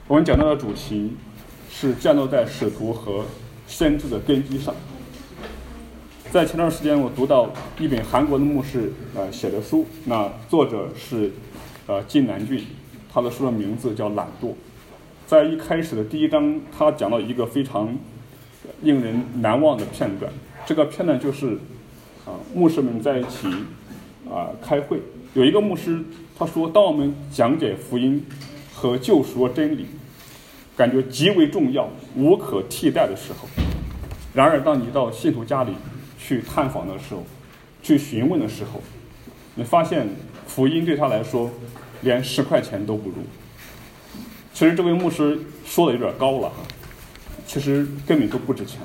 我们讲到的主题是建立在使徒和先知的根基上。在前段时间，我读到一本韩国的牧师写的书，那作者是金南俊，他的书的名字叫《懒惰》。在一开始的第一章，他讲到一个非常令人难忘的片段。这个片段就是牧师们在一起开会，有一个牧师他说，当我们讲解福音和救赎的真理感觉极为重要无可替代的时候，然而当你到信徒家里去探访的时候，去询问的时候，你发现福音对他来说连10块钱都不如。其实这位牧师说的有点高了，其实根本都不值钱。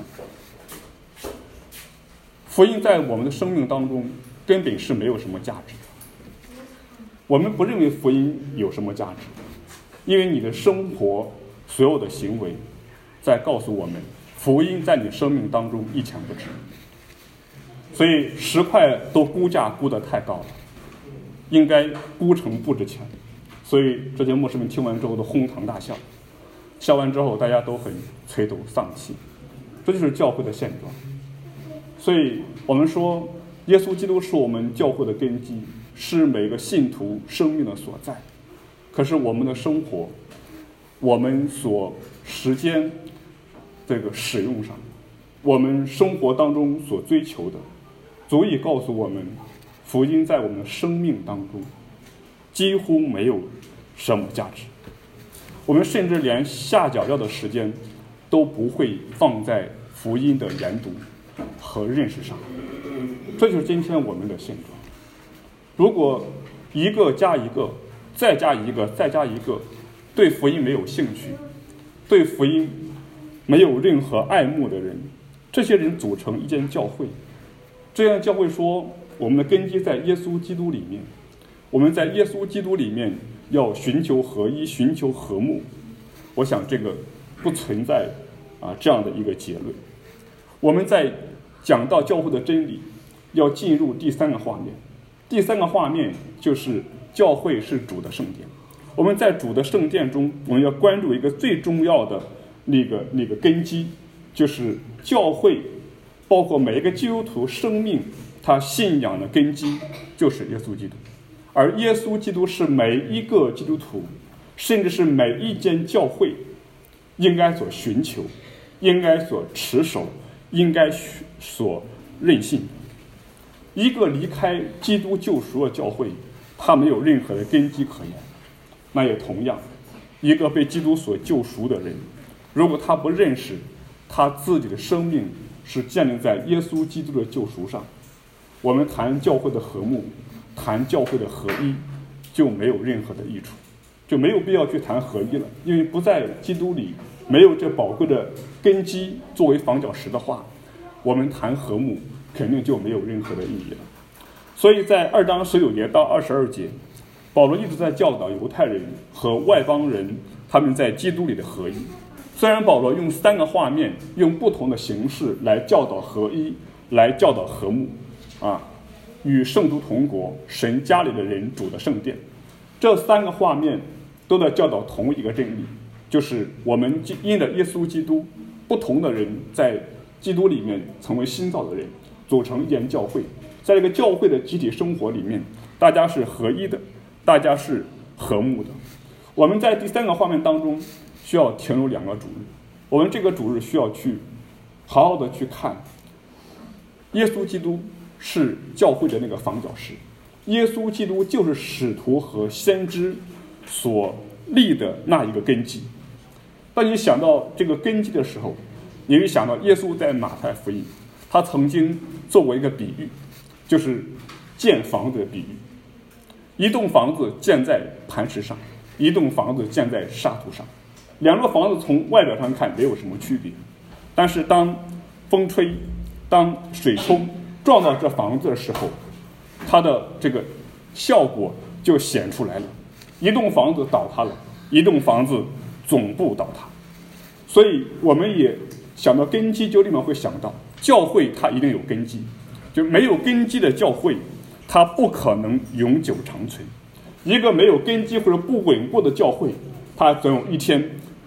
福音在我们的生命当中根本是没有什么价值的，我们不认为福音有什么价值，因为你的生活所有的行为在告诉我们，福音在你生命当中一钱不值。所以10块都估价估得太高了，应该估成不值钱。所以这些牧师们听完之后都哄堂大笑，笑完之后大家都很垂头丧气，这就是教会的现状。所以我们说，耶稣基督是我们教会的根基，是每个信徒生命的所在。可是我们的生活，我们所时间这个使用上，我们生活当中所追求的，足以告诉我们，福音在我们的生命当中几乎没有什么价值。我们甚至连下脚药的时间都不会放在福音的研读和认识上。这就是今天我们的现状。如果一个加一个，再加一个，再加一个，对福音没有兴趣，对福音没有任何爱慕的人，这些人组成一间教会。这样教会说，我们的根基在耶稣基督里面，我们在耶稣基督里面要寻求合一，寻求和睦。我想这个不存在这样的一个结论。我们在讲到教会的真理，要进入第3个画面。第3个画面就是教会是主的圣殿。我们在主的圣殿中，我们要关注一个最重要的那个根基，就是教会包括每一个基督徒生命他信仰的根基就是耶稣基督。而耶稣基督是每一个基督徒，甚至是每一间教会应该所寻求，应该所持守，应该所任性。一个离开基督救赎的教会，它没有任何的根基可言。那也同样，一个被基督所救赎的人，如果他不认识他自己的生命是建立在耶稣基督的救赎上，我们谈教会的和睦，谈教会的合一，就没有任何的益处，就没有必要去谈合一了。因为不在基督里，没有这宝贵的根基作为房角石的话，我们谈和睦肯定就没有任何的意义了。所以在2章19节到22节，保罗一直在教导犹太人和外邦人他们在基督里的合一。虽然保罗用3个画面，用不同的形式来教导合一，来教导和睦与圣徒同国，神家里的人主的圣殿，这3个画面都在教导同一个真理，就是我们因着耶稣基督，不同的人在基督里面成为新造的人，组成一间教会。在这个教会的集体生活里面，大家是合一的，大家是和睦的。我们在第3个画面当中需要停留2个主日，我们这个主日需要去好好的去看耶稣基督是教会的那个房角石，耶稣基督就是使徒和先知所立的那一个根基。当你想到这个根基的时候，你会想到耶稣在马太福音，他曾经做过一个比喻，就是建房子的比喻。一栋房子建在磐石上，一栋房子建在沙土上，两个房子从外表上看没有什么区别，但是当风吹，当水冲撞到这房子的时候，它的这个效果就显出来了。一栋房子倒塌了，一栋房子总部倒塌。所以我们也想到根基，就立马会想到教会它一定有根基，就没有根基的教会它不可能永久长存。一个没有根基或者不稳固的教会，它总有一天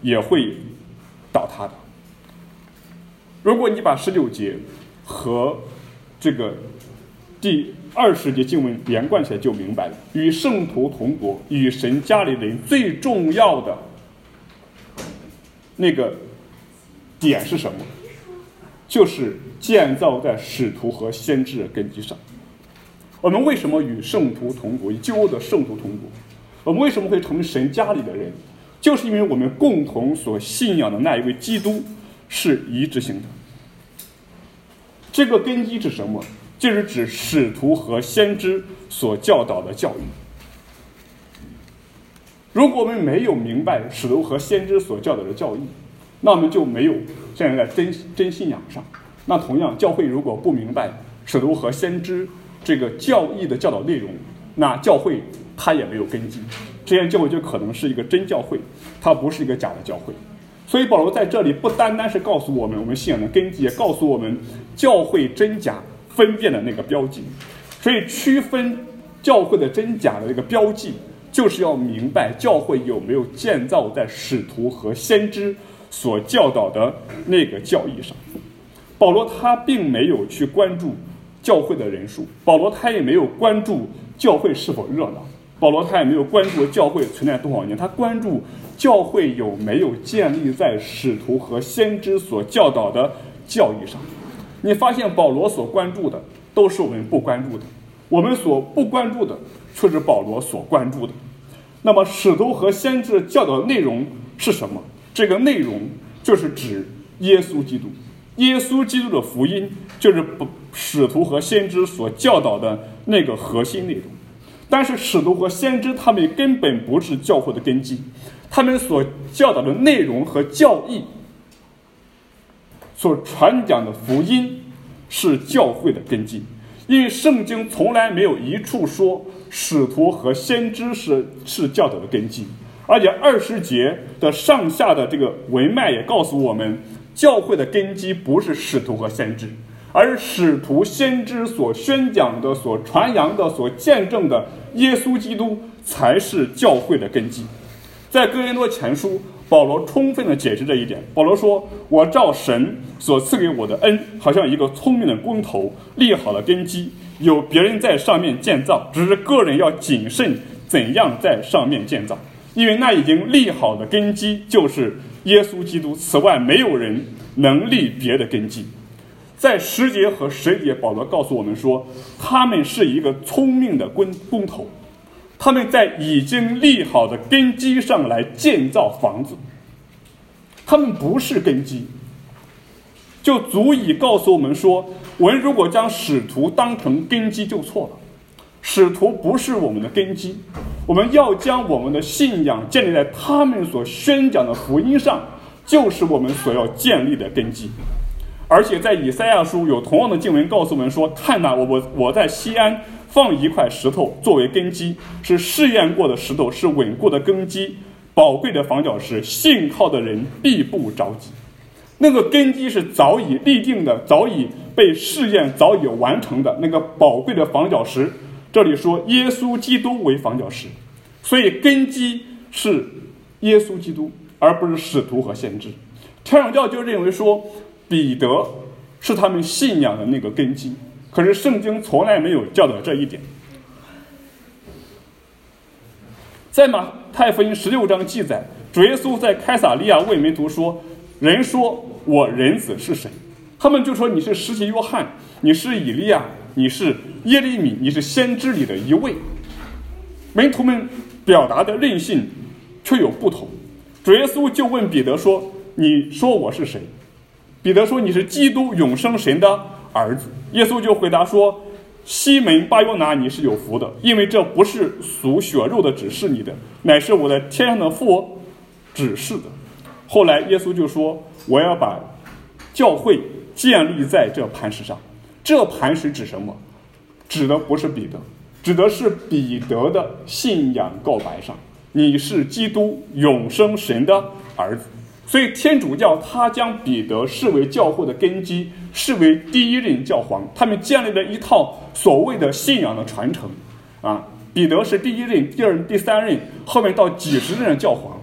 也会倒塌的。如果你把19节和这个第20节经文连贯起来，就明白了。与圣徒同国，与神家里人最重要的那个点是什么？就是建造在使徒和先知的根基上。我们为什么与圣徒同国，与旧约的圣徒同国？我们为什么会成为神家里的人？就是因为我们共同所信仰的那一位基督是一致性的。这个根基是什么？就是指使徒和先知所教导的教育。如果我们没有明白使徒和先知所教导的教义，那我们就没有站在真信仰上。那同样，教会如果不明白使徒和先知这个教义的教导内容，那教会它也没有根基，这样教会就可能是一个真教会，它不是一个假的教会。所以保罗在这里不单单是告诉我们我们信仰的根基，也告诉我们教会真假分辨的那个标记。所以区分教会的真假的这个标记，就是要明白教会有没有建造在使徒和先知所教导的那个教义上。保罗他并没有去关注教会的人数，保罗他也没有关注教会是否热闹，保罗他也没有关注教会存在多少年，他关注教会有没有建立在使徒和先知所教导的教义上。你发现保罗所关注的都是我们不关注的，我们所不关注的却是保罗所关注的。那么使徒和先知教导的内容是什么？这个内容就是指耶稣基督，耶稣基督的福音就是使徒和先知所教导的那个核心内容。但是使徒和先知他们根本不是教会的根基，他们所教导的内容和教义所传讲的福音是教会的根基。因为圣经从来没有一处说使徒和先知是教导的根基，而且20节的上下的这个文脉也告诉我们，教会的根基不是使徒和先知，而使徒先知所宣讲的、所传扬的、所见证的耶稣基督才是教会的根基。在哥林多前书，保罗充分地解释这一点。保罗说，我照神所赐给我的恩，好像一个聪明的工头立好了根基，有别人在上面建造，只是个人要谨慎怎样在上面建造，因为那已经立好的根基就是耶稣基督，此外没有人能立别的根基。在10节和11节，保罗告诉我们说，他们是一个聪明的工头，他们在已经立好的根基上来建造房子，他们不是根基，就足以告诉我们说，我们如果将使徒当成根基就错了。使徒不是我们的根基，我们要将我们的信仰建立在他们所宣讲的福音上，就是我们所要建立的根基。而且在以赛亚书有同样的经文告诉我们说，看哪，我在西安放一块石头作为根基，是试验过的石头，是稳固的根基，宝贵的房角石，信靠的人必不着急。那个根基是早已立定的，早已被试验，早已完成的那个宝贵的房角石。这里说耶稣基督为房角石，所以根基是耶稣基督，而不是使徒和先知。天主教就认为说彼得是他们信仰的那个根基，可是圣经从来没有教导这一点。在马太福音16章记载，主耶稣在开撒利亚问门徒说，人说我人子是谁？他们就说，你是施洗约翰，你是以利亚，你是耶利米，你是先知里的一位。门徒们表达的任性却有不同。主耶稣就问彼得说，你说我是谁？彼得说，你是基督，永生神的儿子。耶稣就回答说，西门巴约拿，你是有福的，因为这不是属血肉的指示你的，乃是我在天上的父指示的。后来耶稣就说，我要把教会建立在这磐石上。这磐石指什么？指的不是彼得，指的是彼得的信仰告白上，你是基督，永生神的儿子。所以天主教他将彼得视为教会的根基，视为第一任教皇，他们建立了一套所谓的信仰的传承彼得是第一任、第二任、第三任，后面到几十任的教皇。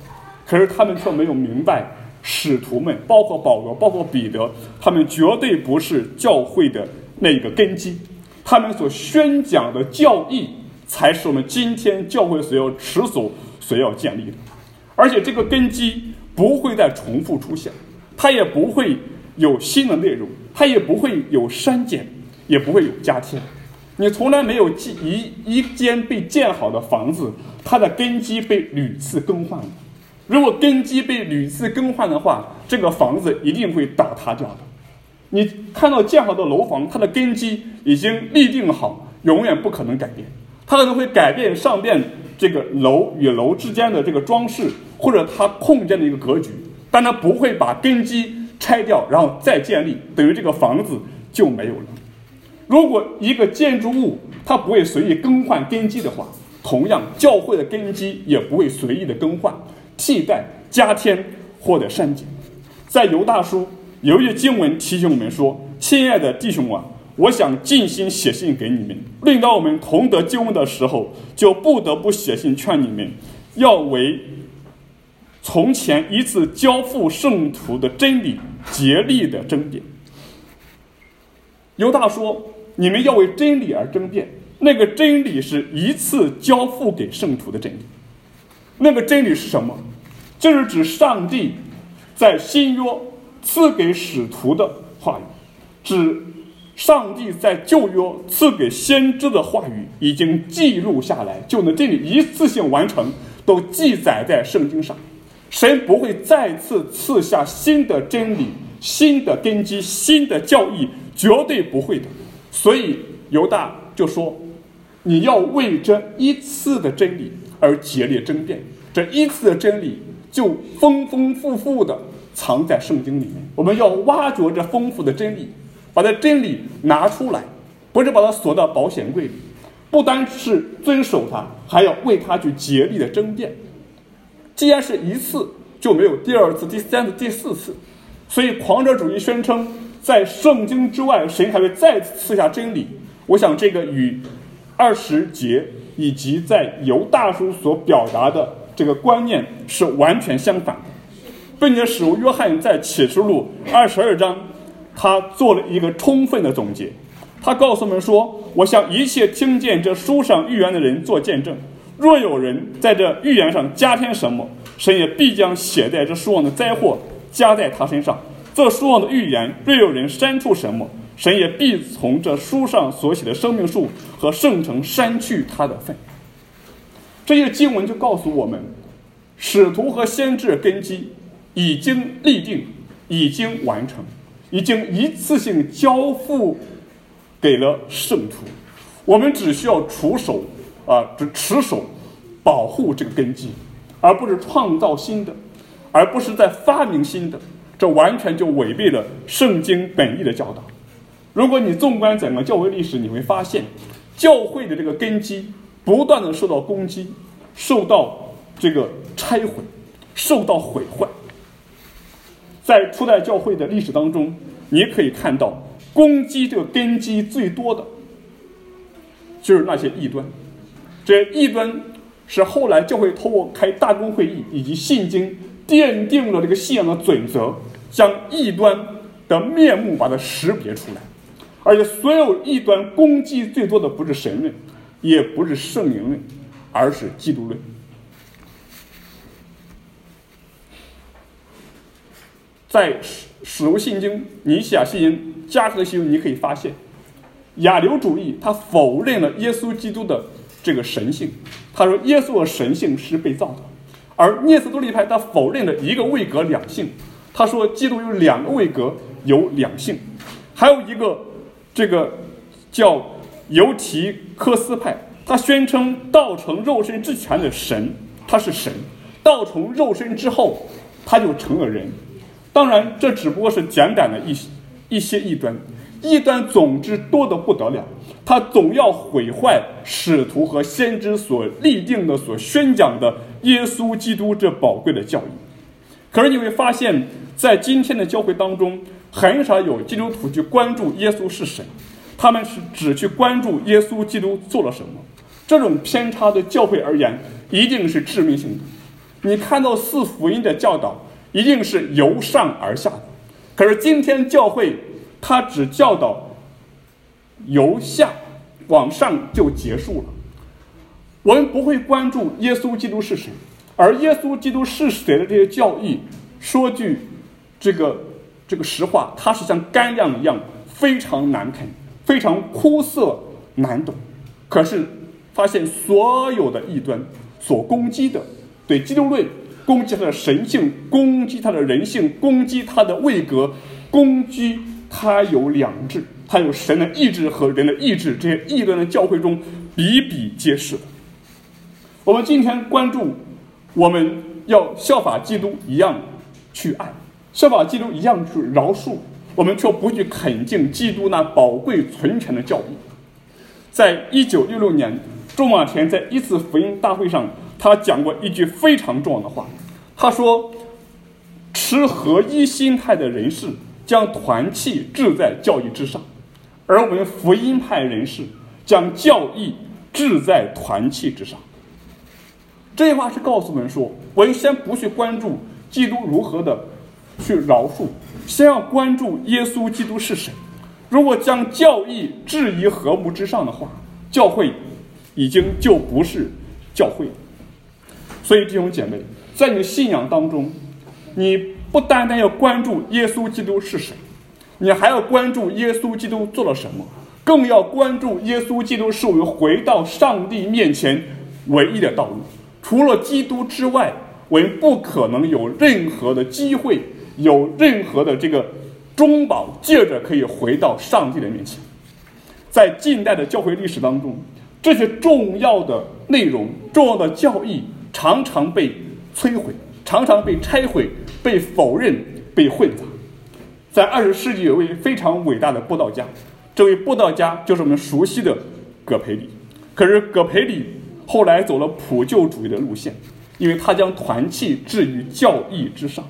可是他们却没有明白，使徒们，包括保罗，包括彼得，他们绝对不是教会的那个根基，他们所宣讲的教义才是我们今天教会所要持守、所要建立的。而且这个根基不会再重复出现，它也不会有新的内容，它也不会有删减，也不会有加添。你从来没有一间被建好的房子，它的根基被屡次更换的。如果根基被屡次更换的话，这个房子一定会倒塌掉的。你看到建好的楼房，它的根基已经立定好，永远不可能改变。它可能会改变上面这个楼与楼之间的这个装饰，或者它空间的一个格局，但它不会把根基拆掉然后再建立，等于这个房子就没有了。如果一个建筑物它不会随意更换根基的话，同样教会的根基也不会随意的更换、替代、加添或者删减。在犹大书有一节经文提醒我们说：亲爱的弟兄啊，我想尽心写信给你们，论到我们同得救恩的时候，就不得不写信劝你们，要为从前一次交付圣徒的真理竭力的争辩。犹大说，你们要为真理而争辩，那个真理是一次交付给圣徒的真理。那个真理是什么？就是指上帝在新约赐给使徒的话语，指上帝在旧约赐给先知的话语已经记录下来，就能真理一次性完成，都记载在圣经上。神不会再次赐下新的真理、新的根基、新的教义，绝对不会的。所以犹大就说，你要为这一次的真理而竭力争辩，这一次的真理就丰丰富富的藏在圣经里面。我们要挖掘这丰富的真理，把这真理拿出来，不是把它锁到保险柜里，不单是遵守它，还要为它去竭力的争辩。既然是一次，就没有第二次、第三次、第四次。所以狂热主义宣称，在圣经之外，神还会再次赐下真理。我想这个与20节以及在犹大书所表达的这个观念是完全相反的。并且使徒约翰在启示录22章，他做了一个充分的总结。他告诉我们说，我向一切听见这书上预言的人做见证，若有人在这预言上加添什么，神也必将写在这书上的灾祸加在他身上。这书上的预言若有人删除什么，神也必从这书上所写的生命树和圣城删去他的份。这些经文就告诉我们，使徒和先知根基已经立定，已经完成，已经一次性交付给了圣徒。我们只需要持守保护这个根基，而不是创造新的，而不是在发明新的。这完全就违背了圣经本意的教导。如果你纵观整个教会历史，你会发现教会的这个根基不断的受到攻击，受到这个拆毁，受到毁坏。在初代教会的历史当中，你可以看到攻击这个根基最多的就是那些异端。这些异端是后来教会透过开大公会议以及信经奠定了这个信仰的准则，将异端的面目把它识别出来。而且所有异端攻击最多的不是神论，也不是圣灵论，而是基督论。在使徒信经、尼西亚信经、加克信经，你可以发现亚流主义他否认了耶稣基督的这个神性，他说耶稣的神性是被造的。而聂斯多利派他否认了一个位格两性，他说基督有两个位格，有两性。还有一个这个叫犹提科斯派，他宣称道成肉身之前的神他是神，道成肉身之后他就成了人。当然这只不过是简短的一些异端，异端总之多得不得了，他总要毁坏使徒和先知所立定的、所宣讲的耶稣基督这宝贵的教义。可是你会发现，在今天的教会当中，很少有基督徒去关注耶稣是谁，他们是只去关注耶稣基督做了什么。这种偏差对教会而言一定是致命性的。 你看到四福音的教导一定是由上而下的，可是今天教会它只教导由下往上就结束了。我们不会关注耶稣基督是谁，而耶稣基督是谁的这些教义，说句这个实话，它是像干粮一样非常难啃，非常枯涩难懂。可是发现所有的异端所攻击的，对基督论攻击他的神性，攻击他的人性，攻击他的位格，攻击他有两智，他有神的意志和人的意志，这些异端的教会中比比皆是的。我们今天关注，我们要效法基督一样去爱，效法基督一样去饶恕，我们却不去肯敬基督那宝贵存全的教义。在1966年，仲马田在一次福音大会上，他讲过一句非常重要的话，他说：持合一心态的人士将团契置在教义之上，而我们福音派人士将教义置在团契之上。这句话是告诉我们说，我们先不去关注基督如何的去饶恕，先要关注耶稣基督是谁。如果将教义置于和睦之上的话，教会已经就不是教会了。所以弟兄姐妹，在你的信仰当中，你不单单要关注耶稣基督是谁，你还要关注耶稣基督做了什么，更要关注耶稣基督是我们回到上帝面前唯一的道路。除了基督之外，我们不可能有任何的机会，有任何的这个中保，借着可以回到上帝的面前。在近代的教会历史当中，这些重要的内容、重要的教义常常被摧毁，常常被拆毁，被否认，被混杂。在20世纪有位非常伟大的布道家，这位布道家就是我们熟悉的葛培理。可是葛培理后来走了普救主义的路线，因为他将团契置于教义之上。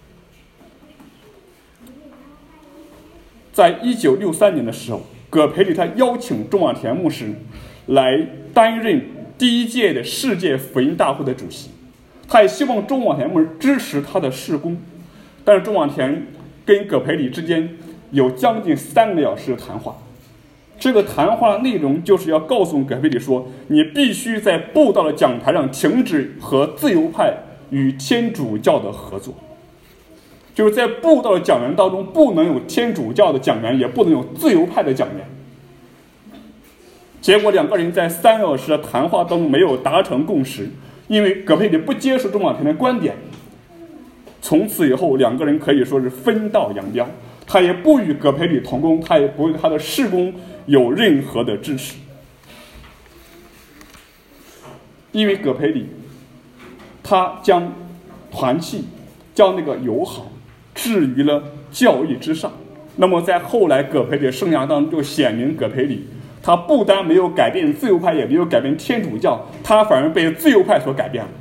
在1963年的时候，葛培理他邀请仲马田牧师来担任第一届的世界福音大会的主席，他也希望仲马田牧师支持他的事工。但是仲马田跟葛培理之间有将近3个小时的谈话，这个谈话内容就是要告诉葛培理说，你必须在布道的讲台上停止和自由派与天主教的合作，就是在布道的讲员当中不能有天主教的讲员，也不能有自由派的讲员。结果两个人在3个小时的谈话当中没有达成共识，因为葛培理不接受仲马田的观点。从此以后两个人可以说是分道扬镳，他也不与葛培理同工，他也不对他的事工有任何的支持。因为葛培理他将团契，将那个友好置于了教义之上。那么在后来葛培理的生涯当中就显明，葛培理他不但没有改变自由派，也没有改变天主教，他反而被自由派所改变了。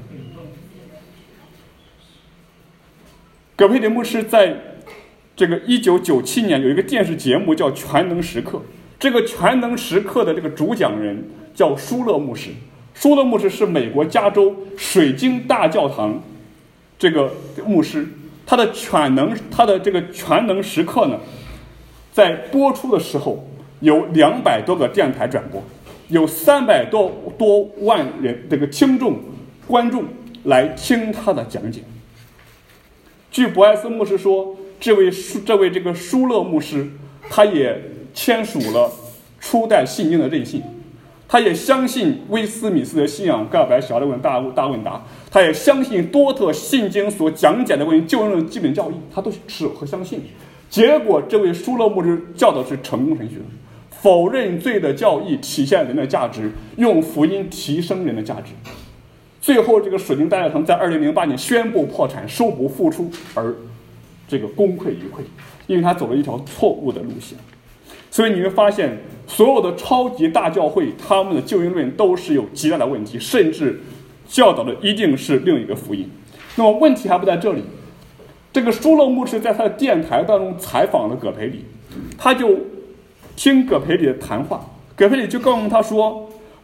葛培理牧师在这个1997年有一个电视节目叫《全能时刻》，这个《全能时刻》的这个主讲人叫舒勒牧师。舒勒牧师是美国加州水晶大教堂这个牧师，他的这个全能时刻呢，在播出的时候有200多个电台转播，有300多万人这个听众观众来听他的讲解。据博埃斯牧师说，这位这个舒勒牧师，他也签署了初代信经的任性，他也相信威斯敏斯特信仰盖尔白小的问大问答，他也相信多特信经所讲解的关于救恩的基本教义，他都持和相信。结果这位舒勒牧师教导是成功神学，否认罪的教义，体现人的价值，用福音提升人的价值。最后这个水晶大教堂在2008年宣布破产，收不复出，而这个功亏一篑，因为他走了一条错误的路线。所以你会发现，所有的超级大教会他们的救恩论都是有极大的问题，甚至教导的一定是另一个福音。那么问题还不在这里，这个舒勒牧师在他的电台当中采访了葛培理，他就听葛培理的谈话，葛培理就告诉他说，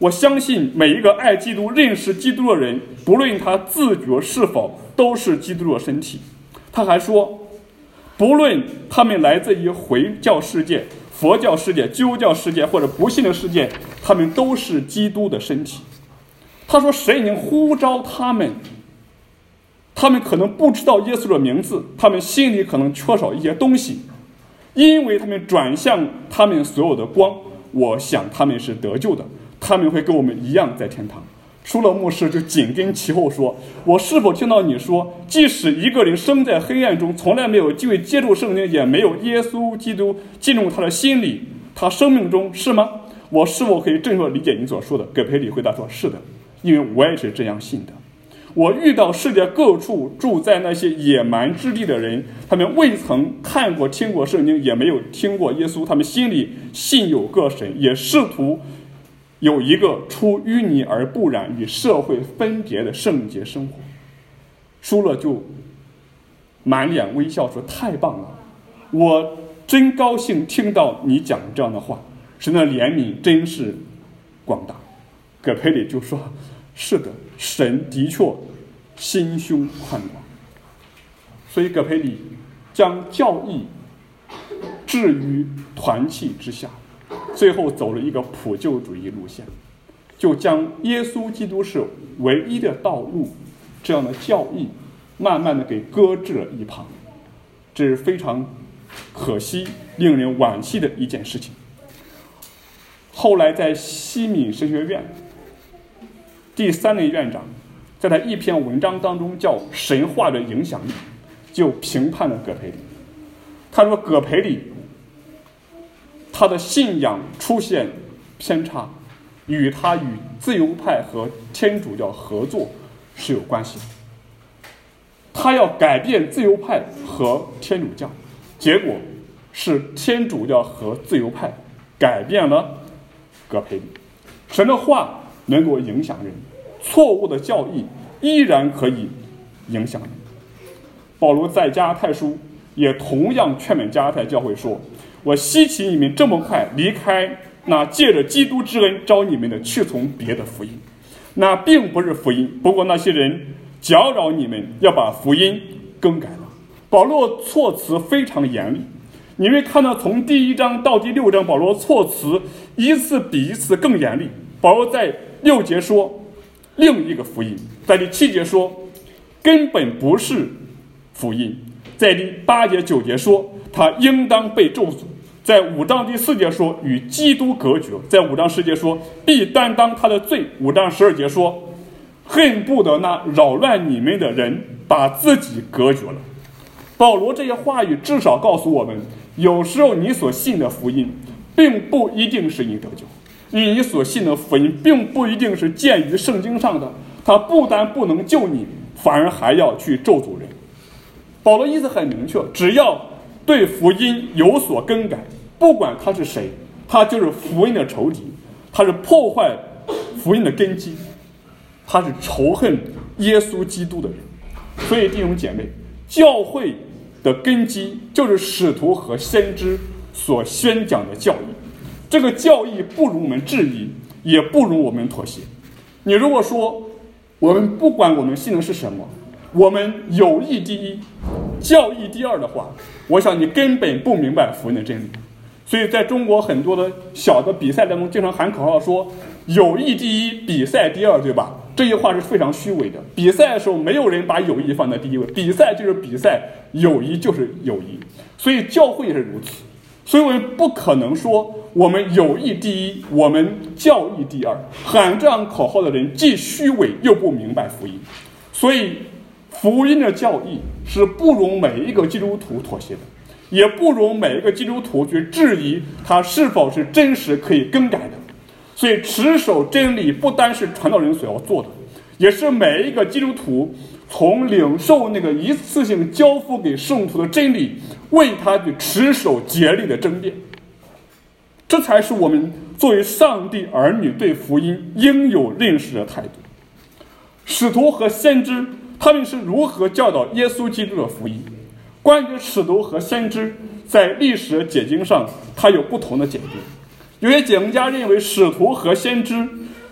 我相信每一个爱基督、认识基督的人，不论他自觉是否，都是基督的身体。他还说，不论他们来自于回教世界、佛教世界、基督教世界或者不信的世界，他们都是基督的身体。他说，神已经呼召他们，他们可能不知道耶稣的名字，他们心里可能缺少一些东西，因为他们转向他们所有的光，我想他们是得救的，他们会跟我们一样在天堂。舒勒牧师就紧跟其后说，我是否听到你说，即使一个人生在黑暗中，从来没有机会接触圣经，也没有耶稣基督进入他的心里，他生命中是吗？我是否可以正确理解你所说的？葛培理回答说，是的，因为我也是这样信的。我遇到世界各处住在那些野蛮之地的人，他们未曾看过听过圣经，也没有听过耶稣，他们心里信有个神，也试图有一个出淤泥而不染、与社会分别的圣洁生活。舒勒就满脸微笑说，太棒了，我真高兴听到你讲这样的话，神的怜悯真是广大。葛培理就说，是的，神的确心胸宽广。所以葛培理将教义置于团契之下，最后走了一个普救主义路线，就将耶稣基督是唯一的道路这样的教义慢慢的给搁置了一旁，这是非常可惜令人惋惜的一件事情。后来在西敏神学院第3任院长在他一篇文章当中叫神话的影响力，就评判了葛培理。他说，葛培理他的信仰出现偏差，与他与自由派和天主教合作是有关系的。他要改变自由派和天主教，结果是天主教和自由派改变了葛培理。神的话能够影响人，错误的教义依然可以影响人。保罗在加拉太书也同样劝勉加拉太教会说，我希奇你们这么快离开那借着基督之恩招你们的，去从别的福音，那并不是福音，不过那些人搅扰你们，要把福音更改了。保罗措辞非常严厉，你会看到从第1章到第6章，保罗措辞一次比一次更严厉。保罗在6节说另一个福音，在第7节说根本不是福音，在第8节9节说他应当被咒诅，在5章第4节说与基督隔绝，在5章10节说必担当他的罪，5章12节说恨不得那扰乱你们的人把自己隔绝了。保罗这些话语至少告诉我们，有时候你所信的福音并不一定是你得救，你所信的福音并不一定是建于圣经上的，它不但不能救你，反而还要去咒诅人。保罗意思很明确，只要对福音有所更改，不管他是谁，他就是福音的仇敌，他是破坏福音的根基，他是仇恨耶稣基督的人。所以弟兄姐妹，教会的根基就是使徒和先知所宣讲的教义，这个教义不容我们质疑，也不容我们妥协。你如果说我们不管我们信的是什么，我们友谊第一，教义第二的话，我想你根本不明白福音的真理。所以在中国很多的小的比赛当中，经常喊口号说友谊第一，比赛第二，对吧？这句话是非常虚伪的。比赛的时候没有人把友谊放在第一位，比赛就是比赛，友谊就是友谊。所以教会也是如此。所以我们不可能说我们友谊第一，我们教义第二。喊这样口号的人既虚伪又不明白福音。所以福音的教义是不容每一个基督徒妥协的，也不容每一个基督徒去质疑它是否是真实可以更改的。所以持守真理不单是传道人所要做的，也是每一个基督徒从领受那个一次性交付给圣徒的真理，为他去持守竭力的争辩。这才是我们作为上帝儿女对福音应有认识的态度。使徒和先知他们是如何教导耶稣基督的福音？关于使徒和先知在历史解经上它有不同的解读。有些解经家认为使徒和先知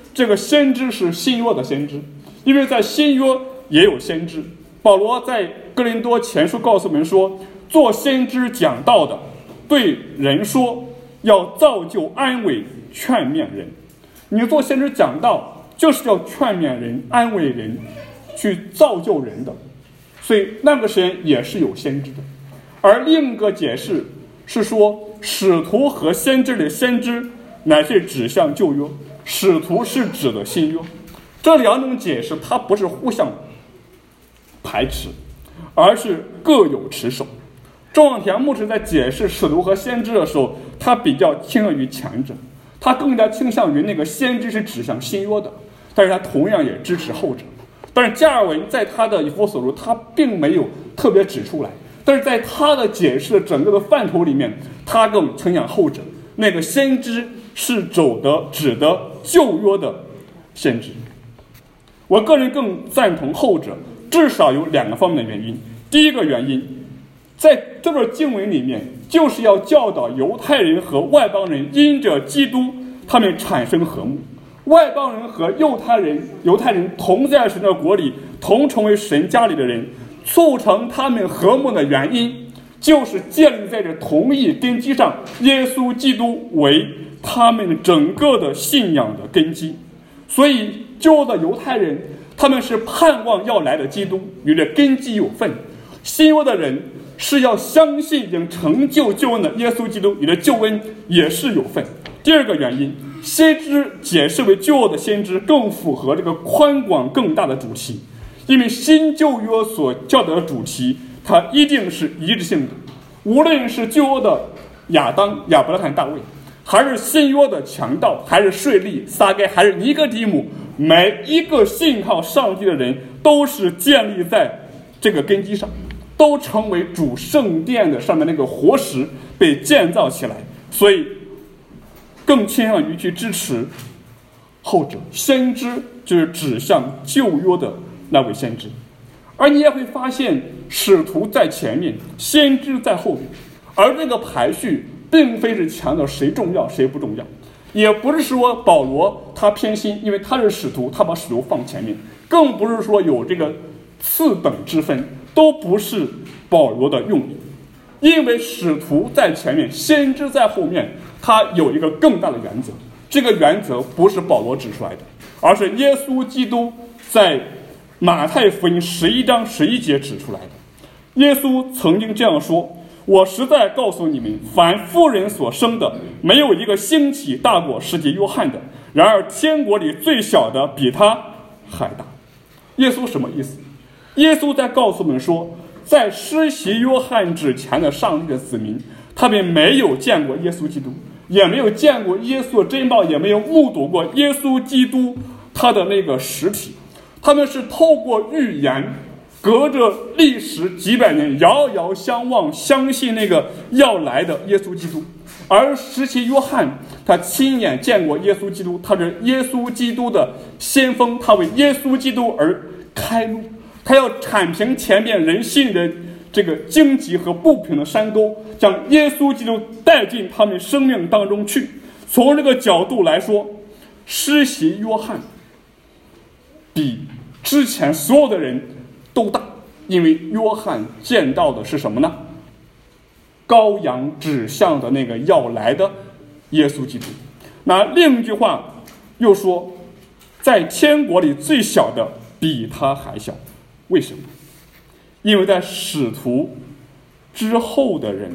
这个先知是新约的先知，因为在新约也有先知。保罗在哥林多前书告诉我们说，做先知讲道的对人说，要造就安慰劝勉人。你做先知讲道就是要劝勉人安慰人去造就人的，所以那个时间也是有先知的。而另一个解释是说，使徒和先知的先知乃是指向旧约，使徒是指的新约。这两种解释它不是互相排斥，而是各有持守。周望田牧师在解释使徒和先知的时候，他比较倾向于前者，他更加倾向于那个先知是指向新约的，但是他同样也支持后者。但是加尔文在他的以弗所书他并没有特别指出来，但是在他的解释的整个的范畴里面，他更倾向后者，那个先知是指的旧约的先知。我个人更赞同后者，至少有两个方面的原因。第一个原因，在这段经文里面，就是要教导犹太人和外邦人因着基督他们产生和睦。外邦人和犹太人同在神的国里，同成为神家里的人，促成他们和睦的原因，就是建立在这同一根基上，耶稣基督为他们整个的信仰的根基。所以旧的犹太人他们是盼望要来的基督，与这根基有份；新约的人是要相信已经成就救恩的耶稣基督，与这救恩也是有份。第二个原因，先知解释为旧的先知更符合这个宽广更大的主题，因为新旧约所教导的主题它一定是一致性的，无论是旧约的亚当、亚伯拉罕、大卫，还是新约的强盗，还是税吏、撒该，还是尼哥底母，每一个信靠上帝的人都是建立在这个根基上，都成为主圣殿的上面那个活石被建造起来，所以更倾向于去支持后者。先知就是指向旧约的那位先知，而你也会发现使徒在前面，先知在后面，而这个排序并非是强调谁重要谁不重要，也不是说保罗他偏心，因为他是使徒，他把使徒放前面，更不是说有这个次等之分，都不是保罗的用意。因为使徒在前面，先知在后面，他有一个更大的原则，这个原则不是保罗指出来的，而是耶稣基督在马太福音11章11节指出来的。耶稣曾经这样说，我实在告诉你们，凡妇人所生的，没有一个兴起大过施洗约翰的，然而天国里最小的比他还大。耶稣什么意思？耶稣在告诉我们说，在施洗约翰之前的上帝的子民，他们没有见过耶稣基督，也没有见过耶稣的真报，也没有目睹过耶稣基督他的那个实体，他们是透过预言，隔着历史几百年，遥遥相望，相信那个要来的耶稣基督。而施洗约翰他亲眼见过耶稣基督，他是耶稣基督的先锋，他为耶稣基督而开路，他要铲平前面人心里的这个荆棘和不平的山沟，将耶稣基督带进他们生命当中去。从这个角度来说，施洗约翰比之前所有的人都大，因为约翰见到的是什么呢？羔羊指向的那个要来的耶稣基督。那另一句话又说，在天国里最小的比他还小。为什么？因为在使徒之后的人，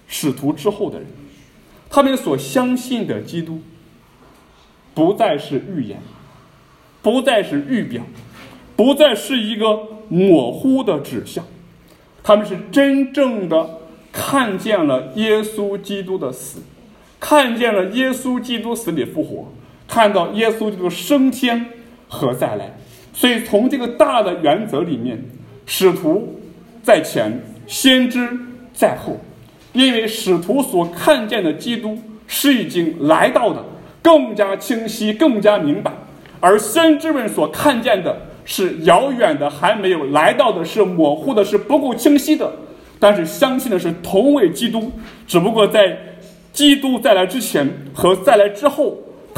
他们所相信的基督不再是预言，不再是预表，不再是一个模糊的指向，他们是真正的看见了耶稣基督的死，看见了耶稣基督死里复活，看到耶稣基督升天和再来。所以从这个大的原则里面，使徒在前，先知在后，因为使徒所看见的基督是已经来到的，更加清晰，更加明白，而先知们所看见的是遥远的，还没有来到的，是模糊的，是不够清晰的，但是相信的是同为基督，只不过在基督再来之前和再来之后，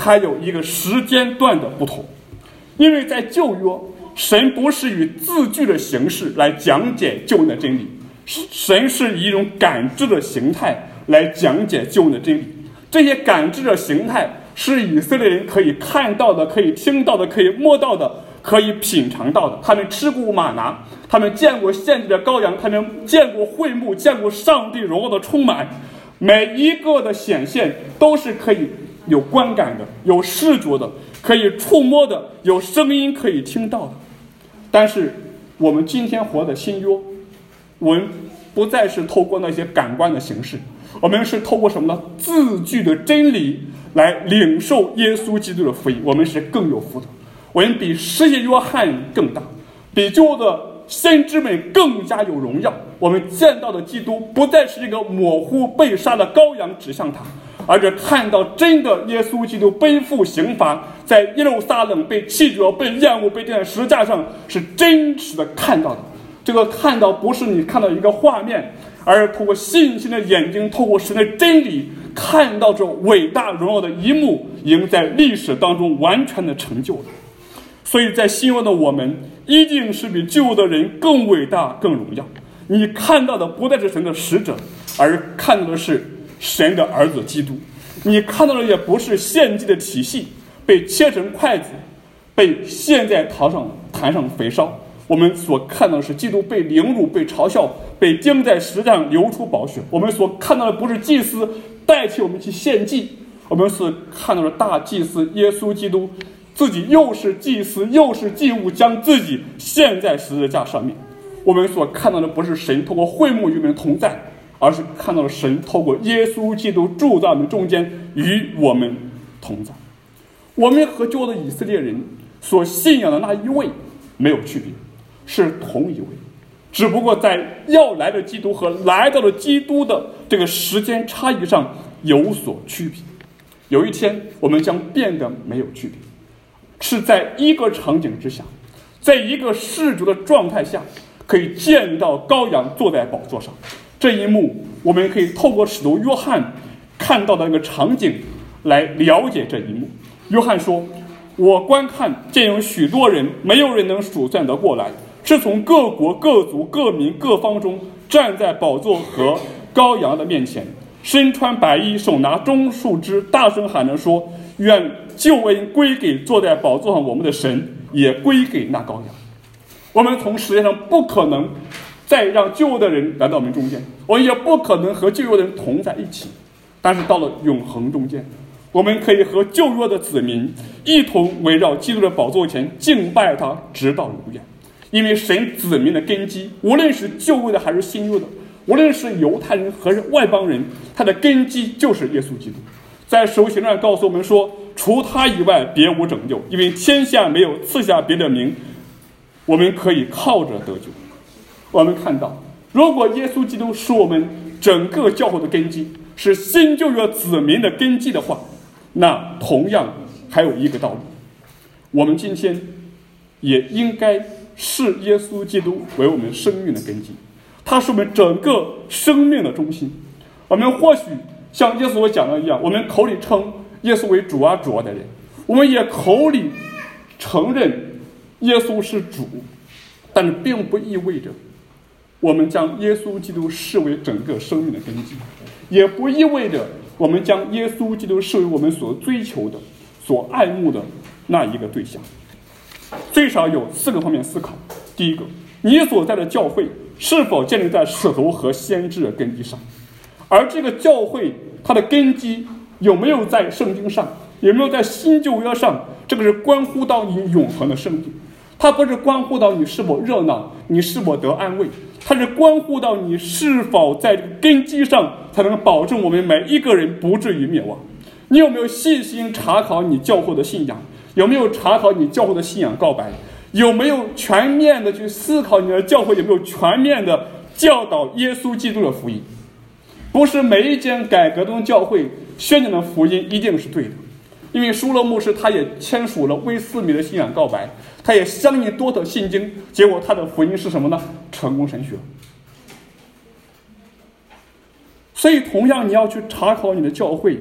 它有一个时间段的不同。因为在旧约，神不是以字句的形式来讲解救恩的真理，神是以一种感知的形态来讲解救恩的真理。这些感知的形态是以色列人可以看到的，可以听到的，可以摸到的，可以品尝到的。他们吃过玛拿，他们见过献祭的羔羊，他们见过会幕，见过上帝荣耀的充满。每一个的显现都是可以有观感的，有视觉的，可以触摸的，有声音可以听到的。但是我们今天活的新约，我们不再是透过那些感官的形式，我们是透过什么呢？字句的真理来领受耶稣基督的福音。我们是更有福的，我们比施洗约翰更大，比旧的先知们更加有荣耀。我们见到的基督不再是一个模糊被杀的羔羊指向他，而是看到真的耶稣基督背负刑罚，在耶路撒冷被弃绝、被厌恶、被钉在十字架上，是真实的看到的。这个看到不是你看到一个画面，而是透过信心的眼睛，透过神的真理，看到这伟大荣耀的一幕已经在历史当中完全的成就了。所以在新约的我们一定是比旧约的人更伟大更荣耀。你看到的不再是神的使者，而看到的是神的儿子基督。你看到的也不是献祭的体系被切成筷子，被陷在坛上焚烧。我们所看到的是基督被凌辱、被嘲笑、被钉在十字架上流出宝血。我们所看到的不是祭司代替我们去献祭，我们所看到的大祭司耶稣基督自己又是祭司又是祭物，将自己献在十字架上面。我们所看到的不是神透过会幕与我们同在，而是看到了神透过耶稣基督住在我们中间，与我们同在。我们和旧的以色列人所信仰的那一位没有区别，是同一位，只不过在要来的基督和来到了基督的这个时间差异上有所区别。有一天我们将变得没有区别，是在一个场景之下，在一个世俗的状态下，可以见到羔羊坐在宝座上。这一幕我们可以透过使徒约翰看到的那个场景来了解这一幕。约翰说，我观看见有许多人，没有人能数算得过来，是从各国各族各民各方中站在宝座和羔羊的面前，身穿白衣，手拿棕树枝，大声喊着说，愿救恩归给坐在宝座上我们的神，也归给那羔羊。我们从世界上不可能再让旧约的人来到我们中间，我们也不可能和旧约的人同在一起，但是到了永恒中间，我们可以和旧约的子民一同围绕基督的宝座前敬拜他，直到永远。因为神子民的根基，无论是旧约的还是新约的，无论是犹太人还是外邦人，他的根基就是耶稣基督。在使徒行传告诉我们说，除他以外别无拯救，因为天下没有赐下别的名，我们可以靠着得救。我们看到，如果耶稣基督是我们整个教会的根基，是新旧约子民的根基的话，那同样还有一个道理，我们今天也应该视耶稣基督为我们生命的根基，他是我们整个生命的中心。我们或许像耶稣所讲的一样，我们口里称耶稣为主啊主啊的人，我们也口里承认耶稣是主，但是并不意味着我们将耶稣基督视为整个生命的根基，也不意味着我们将耶稣基督视为我们所追求的、所爱慕的那一个对象。最少有4个方面思考。第一个，你所在的教会是否建立在使徒和先知的根基上？而这个教会它的根基有没有在圣经上，有没有在新旧约上，这个是关乎到你永恒的生命。它不是关乎到你是否热闹，你是否得安慰，它是关乎到你是否在这个根基上，才能保证我们每一个人不至于灭亡。你有没有细心查考你教会的信仰？有没有查考你教会的信仰告白？有没有全面的去思考你的教会有没有全面的教导耶稣基督的福音？不是每一间改革中教会宣讲的福音一定是对的，因为舒勒牧师他也签署了威斯敏的信仰告白，他也相信多特信经，结果他的福音是什么呢？成功神学。所以同样你要去查考你的教会，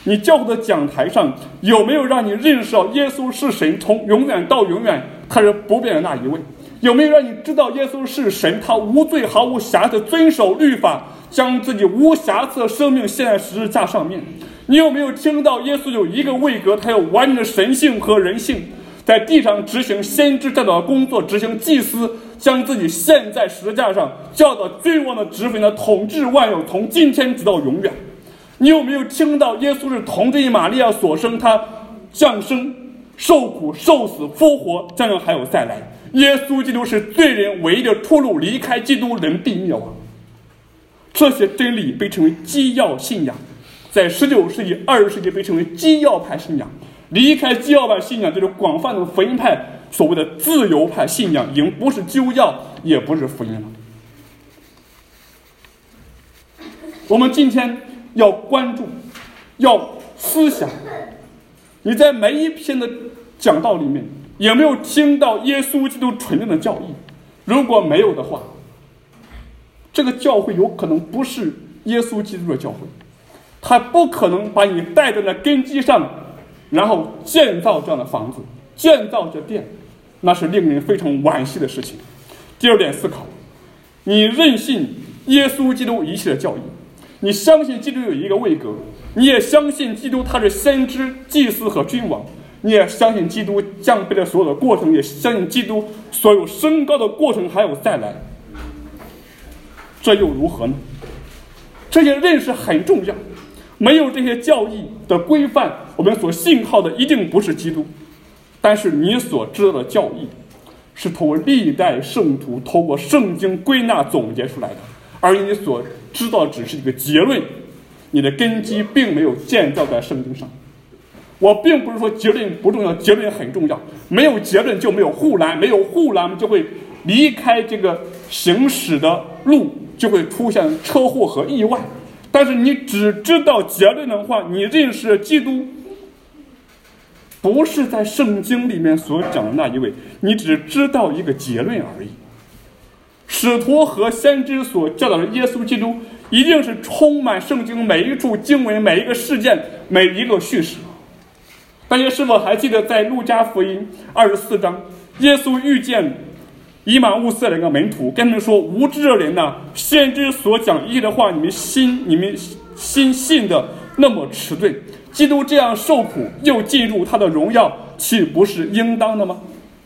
你教会的讲台上有没有让你认识到耶稣是神，从永远到永远他是不变的那一位？有没有让你知道耶稣是神，他无罪毫无瑕疵，遵守律法，将自己无瑕疵的生命献在十字架上面？你有没有听到耶稣有一个位格，他有完整的神性和人性，在地上执行先知教导的工作，执行祭司，将自己献在十字架上，教导君王的职分的统治万有，从今天直到永远？你有没有听到耶稣是童贞玛利亚所生，他降生、受苦、受死、复活，将来还有再来？耶稣基督是罪人唯一的出路，离开基督人必灭亡。这些真理被称为基要信仰，在19世纪、20世纪被称为基要派信仰。离开基要派信仰，就是广泛的福音派所谓的自由派信仰，已经不是基督教，也不是福音了。我们今天要关注，要思想，你在每一篇的讲道里面有没有听到耶稣基督纯正的教义？如果没有的话，这个教会有可能不是耶稣基督的教会，他不可能把你带在那根基上，然后建造这样的房子，建造这殿，那是令人非常惋惜的事情。第二点思考，你任信耶稣基督一切的教义，你相信基督有一个位格，你也相信基督他是先知、祭司和君王，你也相信基督降卑的所有的过程，也相信基督所有升高的过程还有再来，这又如何呢？这些认识很重要，没有这些教义的规范，我们所信靠的一定不是基督。但是你所知道的教义是透过历代圣徒透过圣经归纳总结出来的，而你所知道只是一个结论，你的根基并没有建造在圣经上。我并不是说结论不重要，结论很重要，没有结论就没有护栏，没有护栏就会离开这个行驶的路，就会出现车祸和意外。但是你只知道结论的话，你认识基督不是在圣经里面所讲的那一位，你只知道一个结论而已。使徒和先知所教导的耶稣基督一定是充满圣经每一处经文、每一个事件、每一个叙事。大家是否还记得在路加福音24章，耶稣遇见以马忤斯2个门徒，跟他们说：无知的人呐，先知所讲一切的话，你们心信的那么迟钝。基督这样受苦又进入他的荣耀，岂不是应当的吗？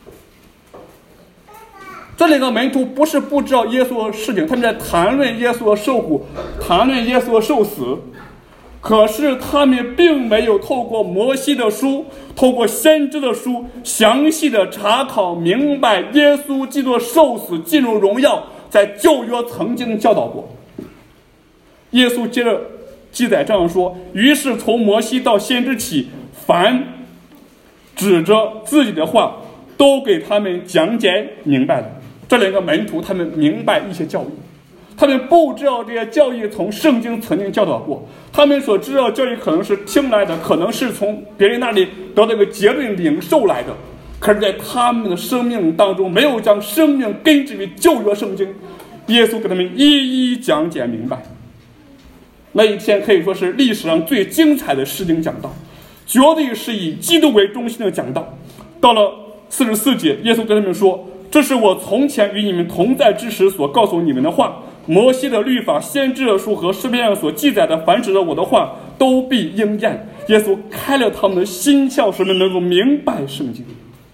这2个门徒不是不知道耶稣的事情，他们在谈论耶稣的受苦，谈论耶稣的受死，可是他们并没有透过摩西的书，透过先知的书详细的查考明白耶稣基督的受死进入荣耀在旧约曾经教导过。耶稣接着记载这样说：于是从摩西到先知起，凡指着自己的话都给他们讲解明白了。这2个门徒他们明白一些教义，他们不知道这些教义从圣经曾经教导过，他们所知道的教义可能是听来的，可能是从别人那里得到一个结论领受来的，可是在他们的生命当中没有将生命根植于旧约圣经。耶稣给他们一一讲解明白。那一天可以说是历史上最精彩的释经讲道，绝对是以基督为中心的讲道。到了44节，耶稣跟他们说：这是我从前与你们同在之时所告诉你们的话，摩西的律法、先知的书和诗篇上所记载的，凡指着我的话都必应验。耶稣开了他们的心窍，使他们能够明白圣经。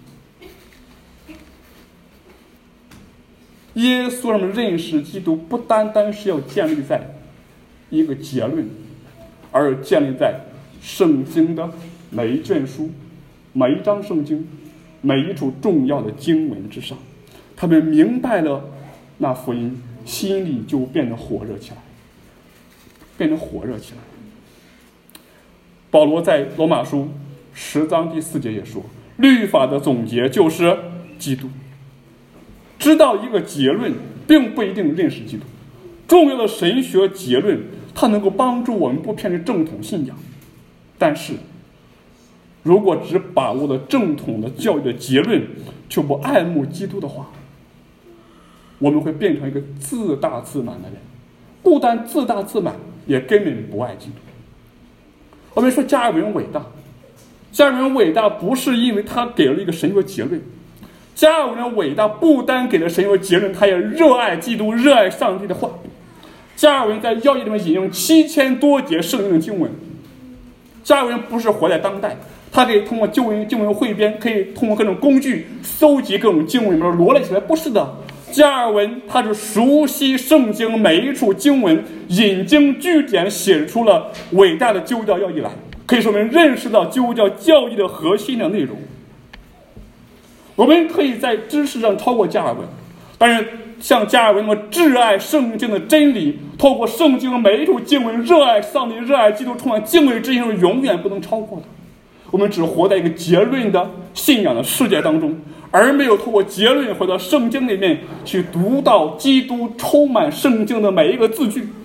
耶稣让他们认识基督，不单单是要建立在一个结论，而建立在圣经的每一卷书、每一章圣经、每一处重要的经文之上。他们明白了那福音，心里就变得火热起来，变得火热起来。保罗在罗马书10章第4节也说，律法的总结就是基督。知道一个结论并不一定认识基督，重要的神学结论它能够帮助我们不偏离正统信仰，但是如果只把握了正统的教育的结论，却不爱慕基督的话，我们会变成一个自大自满的人，不但自大自满，也根本不爱基督。 我们说加尔文伟大，加尔文伟大不是因为他给了一个神学结论，加尔文的伟大不单给了神学结论，他也热爱基督，热爱上帝的话。加尔文在要义里面引用7000多节圣经的经文。加尔文不是活在当代，他可以通过经文汇编，可以通过各种工具搜集各种经文，罗列起来。不是的，加尔文他是熟悉圣经每一处经文，引经据典，写出了伟大的基督教要义来，可以说明认识到基督教教义的核心的内容。我们可以在知识上超过加尔文，但是像加尔文那么挚爱圣经的真理，透过圣经每一处经文，热爱上帝，热爱基督，充满敬畏之心，是永远不能超过的。我们只活在一个结论的信仰的世界当中，而没有透过结论回到圣经里面去读到基督充满圣经的每一个字句。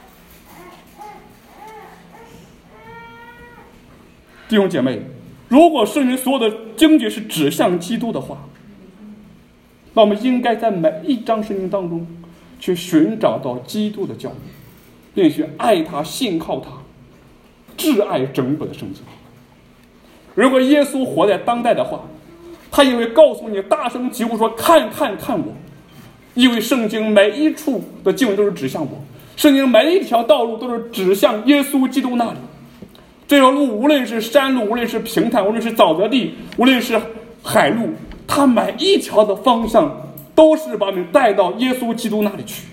弟兄姐妹，如果圣经所有的经节是指向基督的话，那我们应该在每一章圣经当中去寻找到基督的教义，并去爱他，信靠他，挚爱整本的圣经。如果耶稣活在当代的话，他也会告诉你，大声疾呼说，看看看我。因为圣经每一处的经文都是指向我，圣经每一条道路都是指向耶稣基督那里。这条路无论是山路，无论是平坦，无论是沼泽地，无论是海路，它每一条的方向都是把我们带到耶稣基督那里去。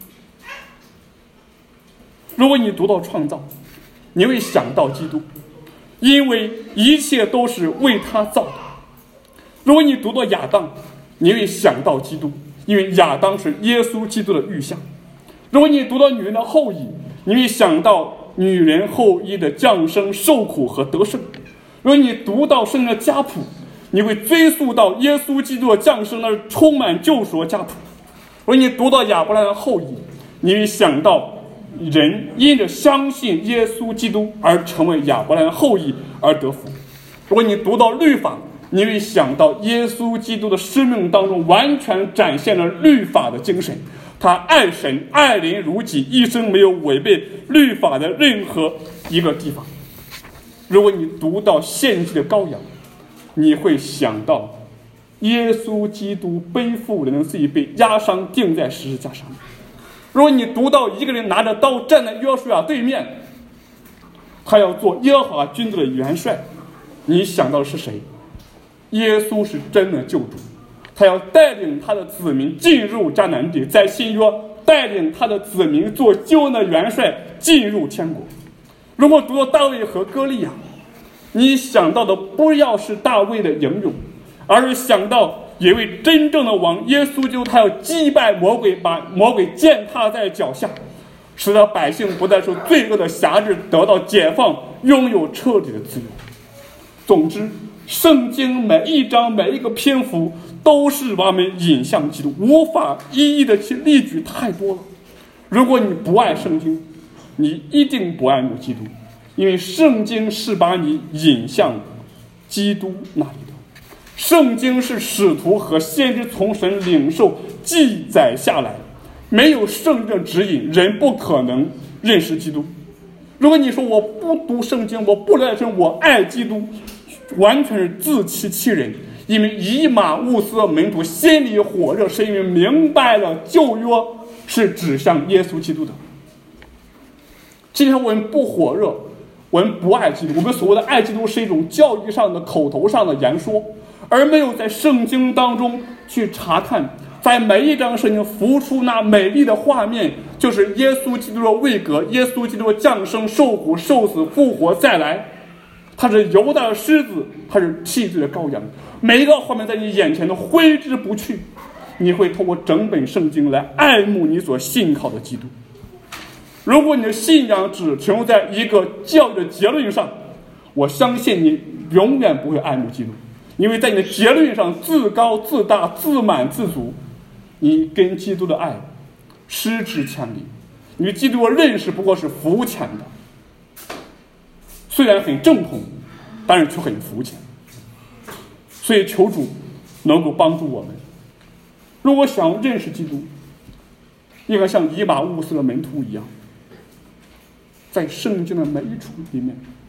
如果你读到创造，你会想到基督，因为一切都是为他造的。如果你读到亚当，你会想到基督，因为亚当是耶稣基督的预像。如果你读到女人的后裔，你会想到女人后裔的降生、受苦和得胜。如果你读到圣经的家谱，你会追溯到耶稣基督的降生，那是充满救赎的家谱。如果你读到亚伯拉罕的后裔，你会想到人因着相信耶稣基督而成为亚伯拉罕后裔而得福。如果你读到律法，你会想到耶稣基督的生命当中完全展现了律法的精神，他爱神爱人如己，一生没有违背律法的任何一个地方。如果你读到献祭的羔羊，你会想到耶稣基督背负人的罪被压伤钉在十字架上。如果你读到一个人拿着刀站在约书亚对面，他要做耶和华军队的元帅，你想到的是谁？耶稣是真的救主，他要带领他的子民进入迦南地，在新约带领他的子民做救恩的元帅进入天国。如果读到大卫和歌利亚，你想到的不要是大卫的英勇，而是想到一位真正的王耶稣基督，他要击败魔鬼，把魔鬼践踏在脚下，使得百姓不再受罪恶的辖制，得到解放，拥有彻底的自由。总之，圣经每一章每一个篇幅都是把我们引向基督，无法一一的去例举，太多了。如果你不爱圣经，你一定不爱慕基督，因为圣经是把你引向基督那里的。圣经是使徒和先知从神领受记载下来，没有圣经的指引，人不可能认识基督。如果你说我不读圣经，我不了解神，我爱基督，完全是自欺欺人。因为以马忤斯的门徒心里火热，是因为明白了旧约是指向耶稣基督的。今天我们不火热，我们不爱基督，我们所谓的爱基督是一种教义上的口头上的言说，而没有在圣经当中去查看，在每一章圣经浮出那美丽的画面，就是耶稣基督的位格，耶稣基督的降生、受苦、受死、复活再来。他是犹大的狮子，他是替罪的羔羊，每一个画面在你眼前都挥之不去。你会透过整本圣经来爱慕你所信靠的基督。如果你的信仰只停留在一个教育的结论上，我相信你永远不会爱慕基督，因为在你的结论上自高自大、自满自足，你跟基督的爱失之千里。你对基督的认识不过是肤浅的，虽然很正统，但是却很肤浅。所以求主能够帮助我们，如果想认识基督，应该像以马忤斯的门徒一样，在圣经的每一处里面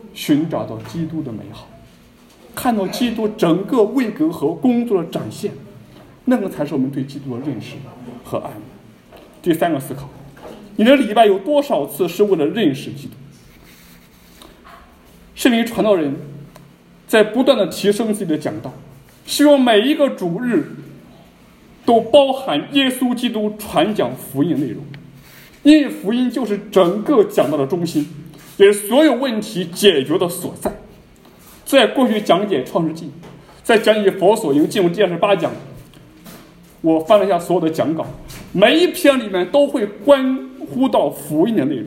寻找到基督的美好，看到基督整个位格和工作的展现，那个才是我们对基督的认识和爱慕。第三个思考，你的礼拜有多少次是为了认识基督？圣灵传道人在不断的提升自己的讲道，希望每一个主日都包含耶稣基督传讲福音的内容，因为福音就是整个讲道的中心，也是所有问题解决的所在。在过去讲解创世纪，在讲解佛所营进入第28讲，我翻了一下所有的讲稿，每一篇里面都会关乎到福音的内容，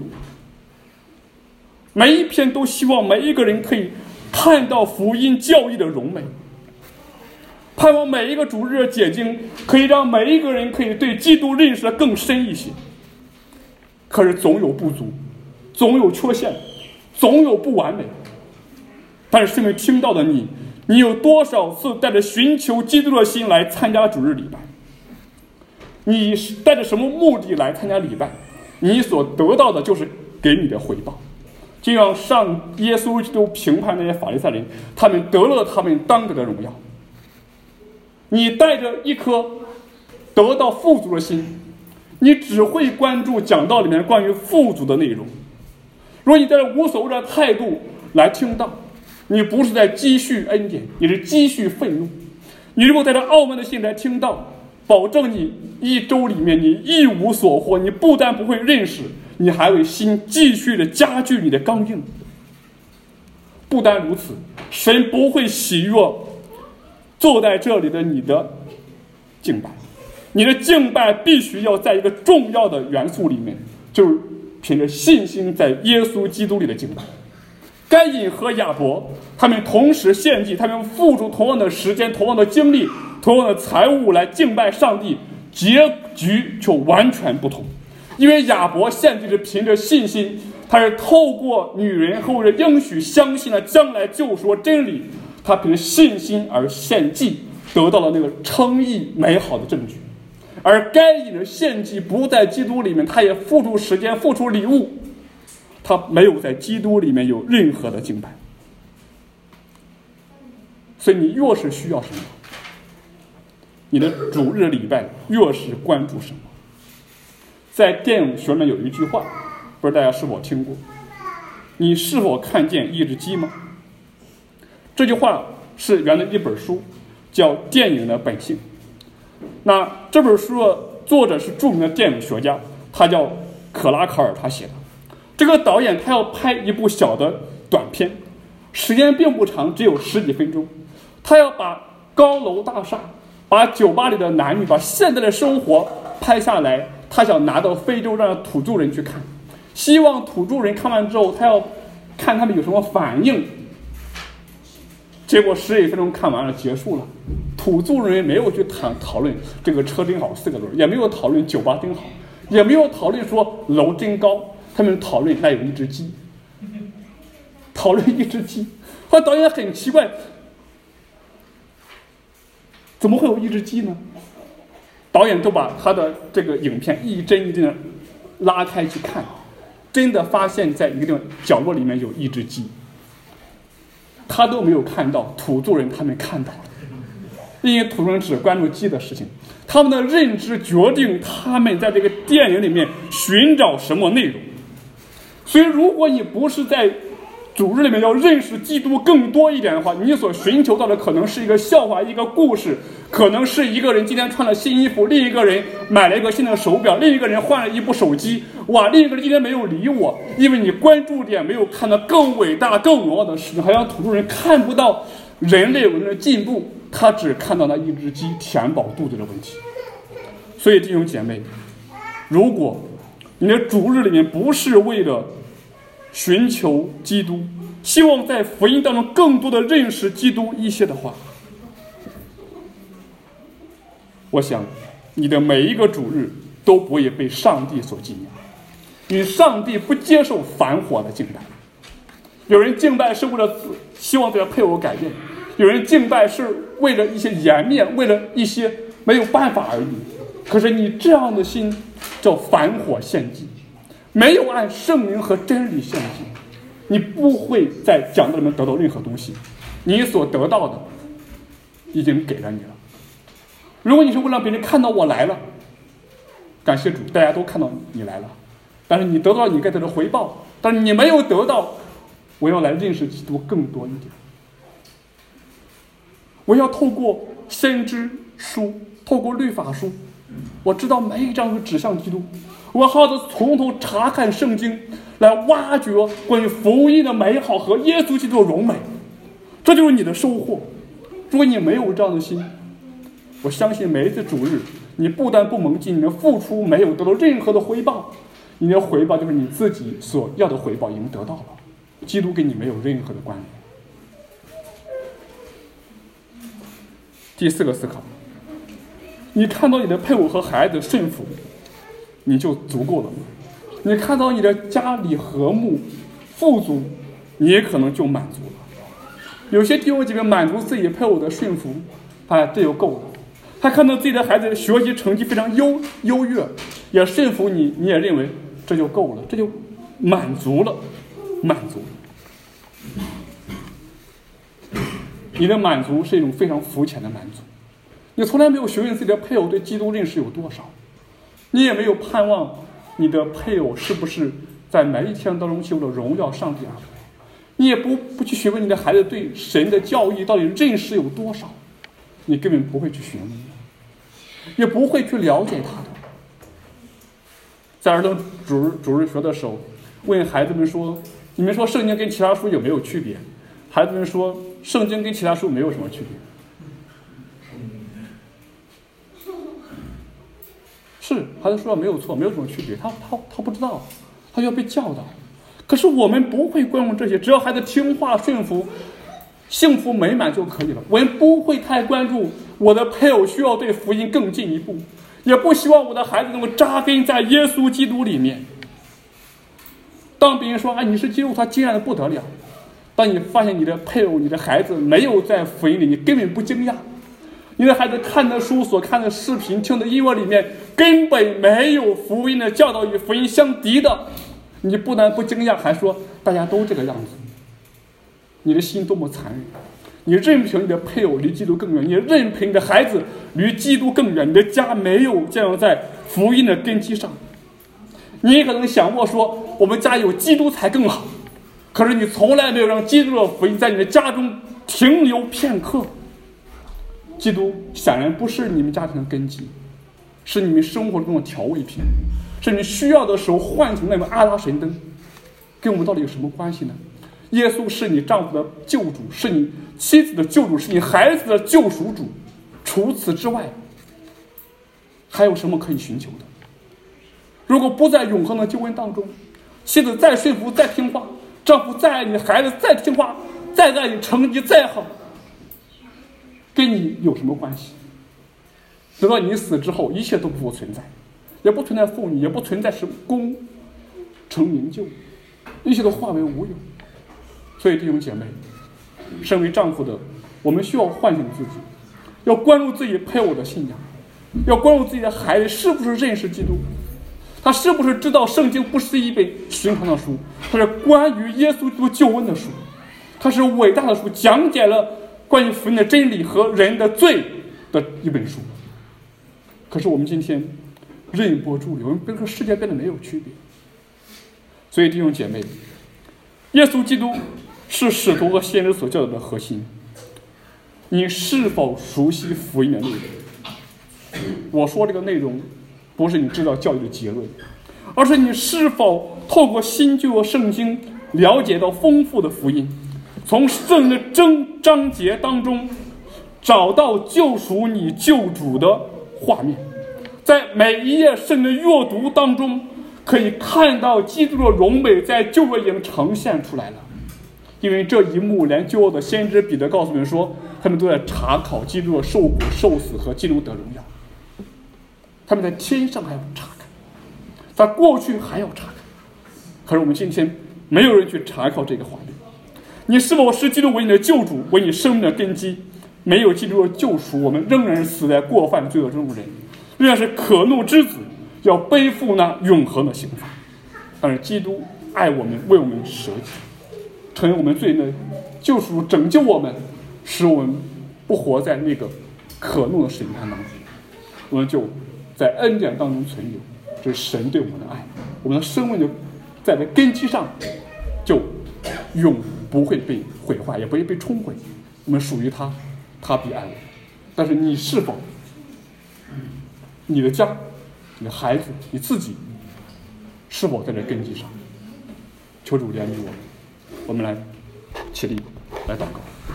每一篇都希望每一个人可以看到福音教义的荣美，盼望每一个主日的解经可以让每一个人可以对基督认识的更深一些。可是总有不足，总有缺陷，总有不完美。但是圣灵听到的你有多少次带着寻求基督的心来参加主日礼拜？你带着什么目的来参加礼拜？你所得到的就是给你的回报。就像上耶稣基督评判那些法利赛人，他们得了他们当得的荣耀。你带着一颗得到富足的心，你只会关注讲道里面关于富足的内容。如果你带着无所谓的态度来听道，你不是在积蓄恩典，你是积蓄愤怒。你如果带着傲慢的心来听道，保证你一周里面你一无所获，你不但不会认识，你还会心继续的加剧你的刚硬。不单如此，神不会喜悦坐在这里的你的敬拜，你的敬拜必须要在一个重要的元素里面，就是凭着信心在耶稣基督里的敬拜。该隐和亚伯他们同时献祭，他们付出同样的时间、同样的精力、同样的财物来敬拜上帝，结局就完全不同。因为亚伯献祭是凭着信心，他是透过女人和我的应许相信了将来救赎真理，他凭着信心而献祭，得到了那个称义美好的证据。而该隐的献祭不在基督里面，他也付出时间、付出礼物，他没有在基督里面有任何的敬拜。所以你越是需要什么，你的主日礼拜越是关注什么。在电影学里面有一句话，不知道大家是否听过，你是否看见一只鸡吗？这句话是源自一本书，叫《电影的本性》。那这本书的作者是著名的电影学家，他叫可拉卡尔，他写的。这个导演他要拍一部小的短片，时间并不长，只有10几分钟。他要把高楼大厦、把酒吧里的男女、把现代的生活拍下来，他想拿到非洲让土著人去看，希望土著人看完之后，他要看他们有什么反应。结果10几分钟看完了，结束了。土著人没有去讨论这个车真好4个轮，也没有讨论酒吧真好，也没有讨论说楼真高，他们讨论那有一只鸡，讨论一只鸡。后来导演很奇怪，怎么会有一只鸡呢？导演都把他的这个影片一帧一帧的拉开去看，真的发现在一个地方角落里面有一只鸡，他都没有看到，土著人他们看到了。因为土著人只关注鸡的事情，他们的认知决定他们在这个电影里面寻找什么内容。所以如果你不是在主日里面要认识基督更多一点的话，你所寻求到的可能是一个笑话、一个故事，可能是一个人今天穿了新衣服，另一个人买了一个新的手表，另一个人换了一部手机，哇，另一个人今天没有理我，因为你关注点没有看到更伟大、更荣耀的事情。好像土著人看不到人类文明的进步，他只看到那一只鸡填饱肚子的问题。所以弟兄姐妹，如果你的主日里面不是为了寻求基督，希望在福音当中更多的认识基督一些的话，我想你的每一个主日都不会被上帝所纪念，因为上帝不接受反火的敬拜。有人敬拜是为了希望这个配偶改变，有人敬拜是为了一些颜面，为了一些没有办法而已。可是你这样的心叫反火献祭，没有按圣灵和真理献祭， 你不会在讲道里面得到任何东西，你所得到的已经给了你了。如果你是为了让别人看到我来了，感谢主，大家都看到你来了，但是你得到你该得的回报，但是你没有得到，我要来认识基督更多一点。我要透过先知书，透过律法书，我知道每一章是指向基督，我好好的从头查看圣经，来挖掘关于福音的美好和耶稣基督的荣美，这就是你的收获。如果你没有这样的心，我相信每一次主日，你不但不蒙进，你的付出没有得到任何的回报，你的回报就是你自己所要的回报已经得到了，基督跟你没有任何的关联。第四个思考，你看到你的配偶和孩子顺服，你就足够了吗？你看到你的家里和睦富足，你也可能就满足了。有些弟兄姐妹满足自己配偶的顺服，这就够了。他看到自己的孩子的学习成绩非常优越，也顺服你，你也认为这就够了，这就满足了。你的满足是一种非常肤浅的满足，你从来没有询问自己的配偶对基督认识有多少，你也没有盼望你的配偶是不是在每一天当中为了荣耀上帝而活，你也不去询问你的孩子对神的教义到底认识有多少，你根本不会去询问，也不会去了解他的。在儿童主日学的时候，问孩子们说：“你们说圣经跟其他书有没有区别？”孩子们说：“圣经跟其他书没有什么区别。”是，孩子说没有错，没有什么区别。他不知道，他要被教导。可是我们不会关注这些，只要孩子听话顺服，幸福美满就可以了。我们不会太关注我的配偶需要对福音更进一步，也不希望我的孩子能够扎根在耶稣基督里面。当别人说你是基督徒，他惊讶的不得了。当你发现你的配偶、你的孩子没有在福音里，你根本不惊讶。你的孩子看的书、所看的视频、听的音乐里面根本没有福音的教导与福音相敌的，你不但不惊讶，还说大家都这个样子。你的心多么残忍！你任凭你的配偶离基督更远，你任凭你的孩子离基督更远，你的家没有建立在福音的根基上。你也可能想过说，我们家有基督才更好，可是你从来没有让基督的福音在你的家中停留片刻。基督显然不是你们家庭的根基，是你们生活中的调味品，是你需要的时候唤醒那个阿拉神灯。跟我们到底有什么关系呢？耶稣是你丈夫的救主，是你妻子的救主，是你孩子的救赎主。除此之外，还有什么可以寻求的？如果不在永恒的救恩当中，妻子再顺服、再听话，丈夫再爱你，孩子再听话、再爱你，成绩再好，跟你有什么关系？等到你死之后，一切都不复存在，也不存在妇女，也不存在是功成名就，一切都化为无有。所以弟兄姐妹，身为丈夫的我们需要唤醒自己，要关注自己配偶的信仰，要关注自己的孩子是不是认识基督，他是不是知道圣经不是一本寻常的书，它是关于耶稣基督救恩的书，它是伟大的书，讲解了关于福音的真理和人的罪的一本书。可是我们今天任波逐流，跟这个世界变得没有区别。所以弟兄姐妹，耶稣基督是使徒和先知所教导的核心。你是否熟悉福音的内容？我说这个内容不是你知道教育的结论，而是你是否透过新旧和圣经了解到丰富的福音，从圣经的章节当中找到救赎你救主的画面，在每一页圣经阅读当中可以看到基督的荣美在旧约已经呈现出来了。因为这一幕连旧约的先知彼得告诉我们说，他们都在查考基督的受苦受死和基督得荣耀，他们在天上还要查看，在过去还要查看。可是我们今天没有人去查考这个画面。你是否是基督为你的救主，为你生命的根基？没有基督的救赎，我们仍然是死在过犯罪恶中的人，仍然是可怒之子，要背负那永恒的刑罚。但是基督爱我们，为我们舍己。 成为我们罪的救赎，拯救我们，使我们不活在那个可怒的审判当中，我们就在恩典当中存留。这是神对我们的爱，我们的生命就在这根基上就永不会被毁坏，也不会被冲毁。我们属于他，他必爱我们。但是你是否，你的家、你的孩子、你自己，是否在这根基上？求主怜悯我们，我们来起立，来祷告。